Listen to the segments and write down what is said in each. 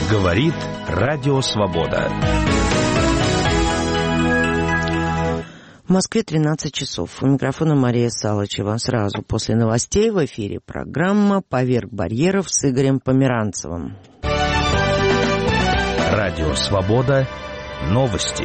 Говорит Радио Свобода. В Москве 13 часов. У микрофона Мария Салычева. Сразу после новостей в эфире программа «Поверх барьеров» с Игорем Померанцевым. Радио Свобода. Новости.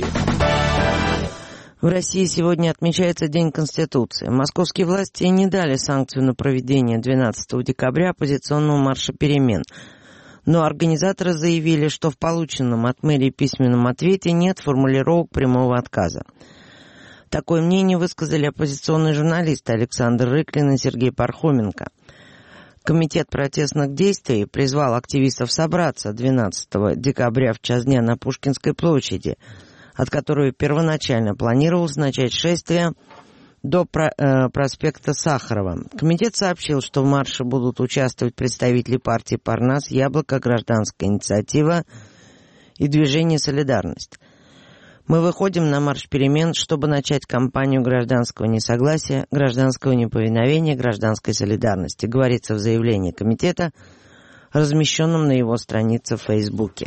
В России сегодня отмечается День Конституции. Московские власти не дали санкцию на проведение 12 декабря оппозиционного марша перемен. Но организаторы заявили, что в полученном от мэрии письменном ответе нет формулировок прямого отказа. Такое мнение высказали оппозиционные журналисты Александр Рыклин и Сергей Пархоменко. Комитет протестных действий призвал активистов собраться 12 декабря в час дня на Пушкинской площади, от которой первоначально планировалось начать шествие до проспекта Сахарова. Комитет сообщил, что в марше будут участвовать представители партии «Парнас», «Яблоко», «Гражданская инициатива» и движение «Солидарность». Мы выходим на марш перемен, чтобы начать кампанию гражданского несогласия, гражданского неповиновения, гражданской солидарности, говорится в заявлении комитета, размещенном на его странице в Фейсбуке.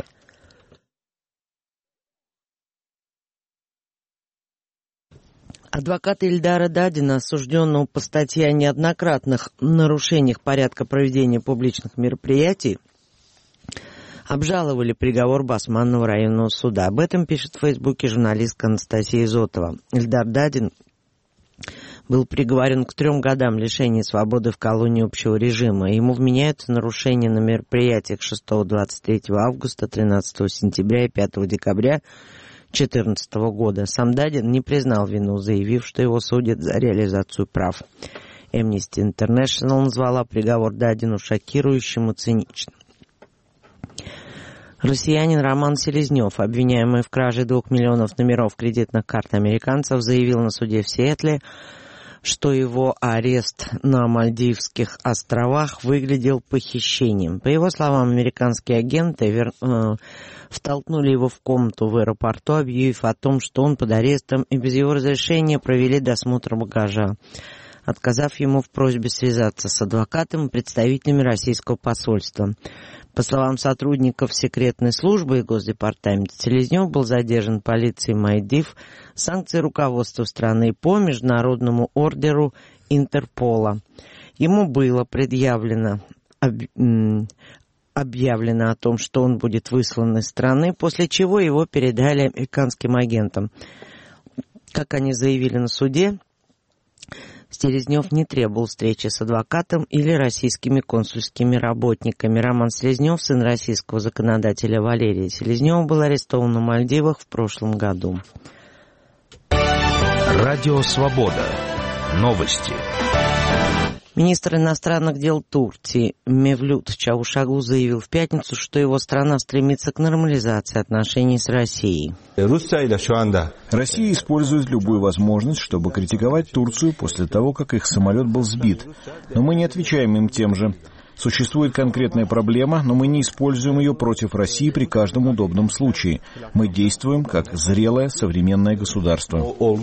Адвокат Ильдара Дадина, осужденного по статье о неоднократных нарушениях порядка проведения публичных мероприятий, обжаловали приговор Басманного районного суда. Об этом пишет в Фейсбуке журналистка Анастасия Изотова. Ильдар Дадин был приговорен к 3 годам лишения свободы в колонии общего режима. Ему вменяются нарушения на мероприятиях 6-23 августа, 13 сентября и 5 декабря 2014 года. Сам Дадин не признал вину, заявив, что его судят за реализацию прав. Amnesty International назвала приговор Дадину шокирующим и циничным. Россиянин Роман Селезнев, обвиняемый в краже 2 миллионов номеров кредитных карт американцев, заявил на суде в Сиэтле, что его арест на Мальдивских островах выглядел похищением. По его словам, американские агенты втолкнули его в комнату в аэропорту, объявив о том, что он под арестом, и без его разрешения провели досмотр багажа, отказав ему в просьбе связаться с адвокатом и представителями российского посольства. По словам сотрудников секретной службы и Госдепартамента, Селезнев был задержан полицией Мальдив санкцией руководства страны по международному ордеру Интерпола. Ему было объявлено о том, что он будет выслан из страны, после чего его передали американским агентам. Как они заявили на суде, Селезнев не требовал встречи с адвокатом или российскими консульскими работниками. Роман Селезнев, сын российского законодателя Валерия Селезнева, был арестован на Мальдивах в прошлом году. Радио Свобода. Новости. Министр иностранных дел Турции Мевлют Чавушоглу заявил в пятницу, что его страна стремится к нормализации отношений с Россией. Россия использует любую возможность, чтобы критиковать Турцию после того, как их самолет был сбит. Но мы не отвечаем им тем же. Существует конкретная проблема, но мы не используем ее против России при каждом удобном случае. Мы действуем как зрелое современное государство.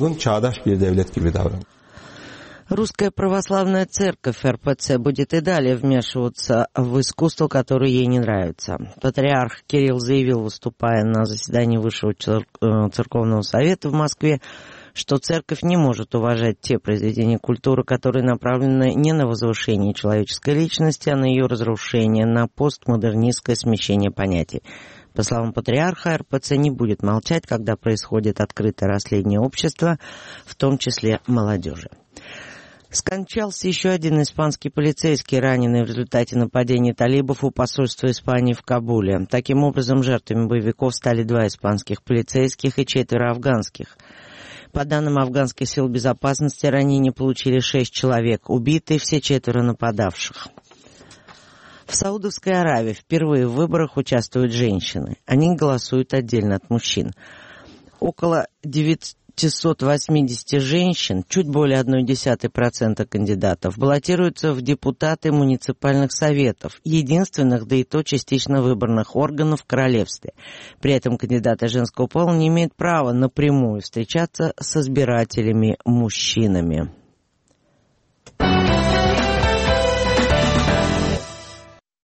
Русская православная церковь РПЦ будет и далее вмешиваться в искусство, которое ей не нравится. Патриарх Кирилл заявил, выступая на заседании Высшего церковного совета в Москве, что церковь не может уважать те произведения культуры, которые направлены не на возвышение человеческой личности, а на ее разрушение, на постмодернистское смещение понятий. По словам патриарха, РПЦ не будет молчать, когда происходит открытое расследование общества, в том числе молодежи. Скончался еще один испанский полицейский, раненый в результате нападения талибов у посольства Испании в Кабуле. Таким образом, жертвами боевиков стали 2 испанских полицейских и 4 афганских. По данным афганских сил безопасности, ранения получили 6 человек, убиты все 4 нападавших. В Саудовской Аравии впервые в выборах участвуют женщины. Они голосуют отдельно от мужчин. Около 980 женщин, чуть более 0,1% кандидатов, баллотируются в депутаты муниципальных советов, единственных, да и то частично выборных органов в королевстве. При этом кандидаты женского пола не имеют права напрямую встречаться с избирателями-мужчинами.